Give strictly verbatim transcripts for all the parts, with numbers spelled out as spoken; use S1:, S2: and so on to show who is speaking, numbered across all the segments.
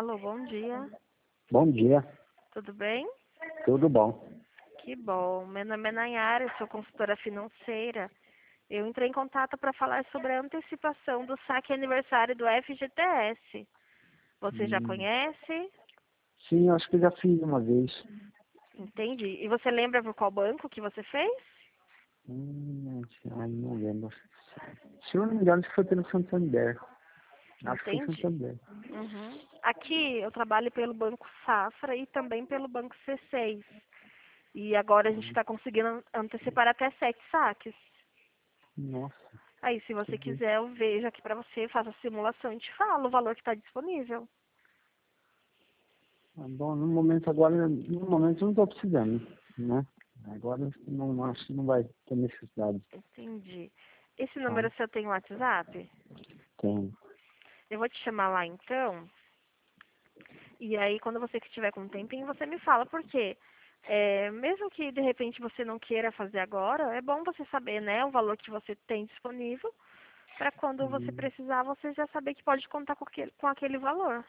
S1: Alô, bom dia.
S2: Bom dia,
S1: Tudo bem?
S2: tudo bom?
S1: Que bom. Meu nome é Nayara, eu sou consultora financeira. Eu entrei em contato para falar sobre a antecipação do saque aniversário do F G T S. Você já
S2: Hum,
S1: conhece?
S2: sim, acho que já fiz uma vez.
S1: Entendi. E você lembra por qual banco que você fez?
S2: Hum, ai, não lembro. Se eu não me engano, acho que foi pelo Santander. Acho que foi
S1: Entendi.
S2: Santander.
S1: Uhum. Aqui eu trabalho pelo Banco Safra e também pelo Banco C seis. E agora a gente está conseguindo antecipar até sete saques.
S2: Nossa,
S1: Aí, se
S2: que
S1: você
S2: bom.
S1: quiser, eu vejo aqui pra você, faço a simulação e te falo o valor que está disponível.
S2: Ah, bom, no momento agora, no momento eu não estou precisando, né? Agora não, acho que não vai ter necessidade.
S1: Entendi. Esse
S2: Tá?
S1: número seu tem WhatsApp?
S2: Tem.
S1: Eu vou te chamar lá então. E aí, quando você que tiver com um tempinho, você me fala. Por quê? É, mesmo que de repente você não queira fazer agora, é bom você saber, né, o valor que você tem disponível, para quando você
S2: Hum,
S1: precisar, você já saber que pode contar com aquele, com aquele valor.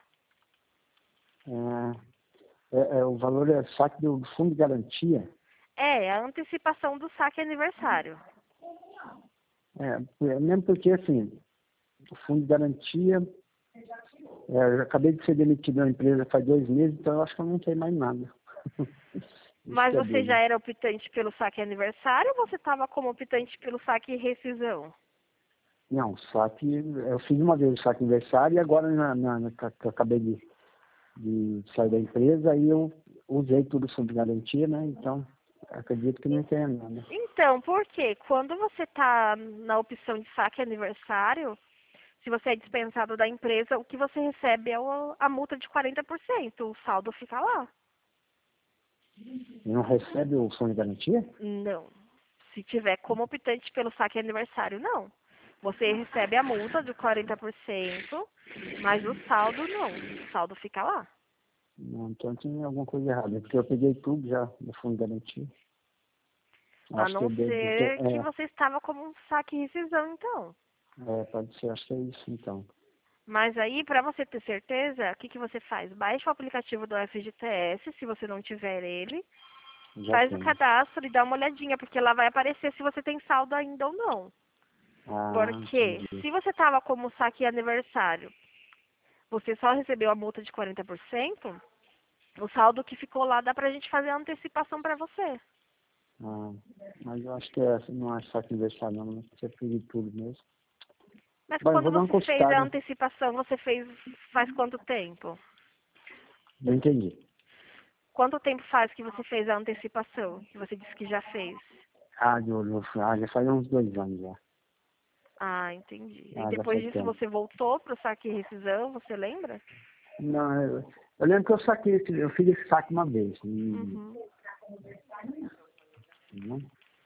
S2: É, é, é, o valor é saque do fundo de garantia.
S1: É, a antecipação do saque aniversário.
S2: É, é mesmo porque assim, o fundo de garantia. É, eu acabei de ser demitido da empresa faz dois meses, então eu acho que eu não tenho mais nada. Isso
S1: Mas
S2: que é
S1: você já
S2: dúvida.
S1: era optante pelo saque aniversário ou você estava como optante pelo saque rescisão?
S2: Não, só que eu fiz uma vez o saque aniversário e agora na, na, na, que eu acabei de, de sair da empresa, aí eu usei tudo sob garantia, né? Então, acredito que não tenha nada.
S1: Então, por quê? Quando você está na opção de saque aniversário, se você é dispensado da empresa, o que você recebe é o- a multa de quarenta por cento. O saldo fica lá.
S2: E não recebe o fundo de garantia?
S1: Não. Se tiver como optante pelo saque aniversário, não. Você recebe a multa de quarenta por cento, mas o saldo não. O saldo fica lá.
S2: Não, então tinha alguma coisa errada, porque eu peguei tudo já no fundo de garantia.
S1: A
S2: Acho que
S1: não
S2: eu devo ter,
S1: ser que
S2: é,
S1: você estava como um saque rescisão, então.
S2: é, pode ser, acho que é isso então.
S1: Mas aí, para você ter certeza, o que, que você faz? Baixa o aplicativo do F G T S, se você não tiver ele,
S2: Já
S1: faz o
S2: tenho.
S1: cadastro e dá uma olhadinha, porque lá vai aparecer se você tem saldo ainda ou não.
S2: Ah,
S1: Porque
S2: entendi.
S1: se você estava como saque aniversário, você só recebeu a multa de quarenta por cento, o saldo que ficou lá dá pra gente fazer a antecipação para você.
S2: Ah, mas eu acho que é, não é só conversar não, né? Você fez tudo mesmo.
S1: Mas
S2: Bom, eu
S1: quando
S2: vou dar uma
S1: você fez a
S2: consultada.
S1: antecipação, você fez faz quanto tempo?
S2: Eu entendi.
S1: Quanto tempo faz que você fez a antecipação? Que você disse que já fez?
S2: Ah, do, do, ah, já faz uns dois anos já.
S1: Ah, entendi. E
S2: Ah, já
S1: depois
S2: faz
S1: disso
S2: tempo.
S1: você voltou para o saque e rescisão, você lembra?
S2: Não, eu, eu lembro que eu saquei, esse- eu fiz esse saque uma vez. E,
S1: Uhum.
S2: né?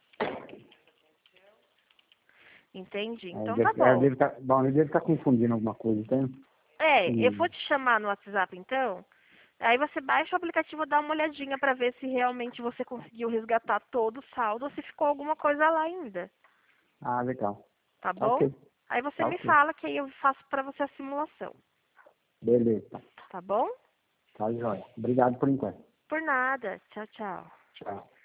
S1: Entendi.
S2: Aí
S1: Então tá
S2: deve, aí
S1: bom.
S2: deve tá, bom, ele deve estar confundindo alguma coisa, então.
S1: É, eu vou
S2: E,
S1: te chamar no WhatsApp então. Aí você baixa o aplicativo, dá uma olhadinha para ver se realmente você conseguiu resgatar todo o saldo ou se ficou alguma coisa lá ainda,
S2: ah, legal.
S1: tá
S2: Tá
S1: bom?
S2: ok,
S1: Aí você
S2: tá
S1: me
S2: ok.
S1: fala que aí eu faço para você a simulação,
S2: Beleza,
S1: tá bom?
S2: tá jóia. Obrigado por enquanto.
S1: Por nada. Tchau, tchau.
S2: Tchau.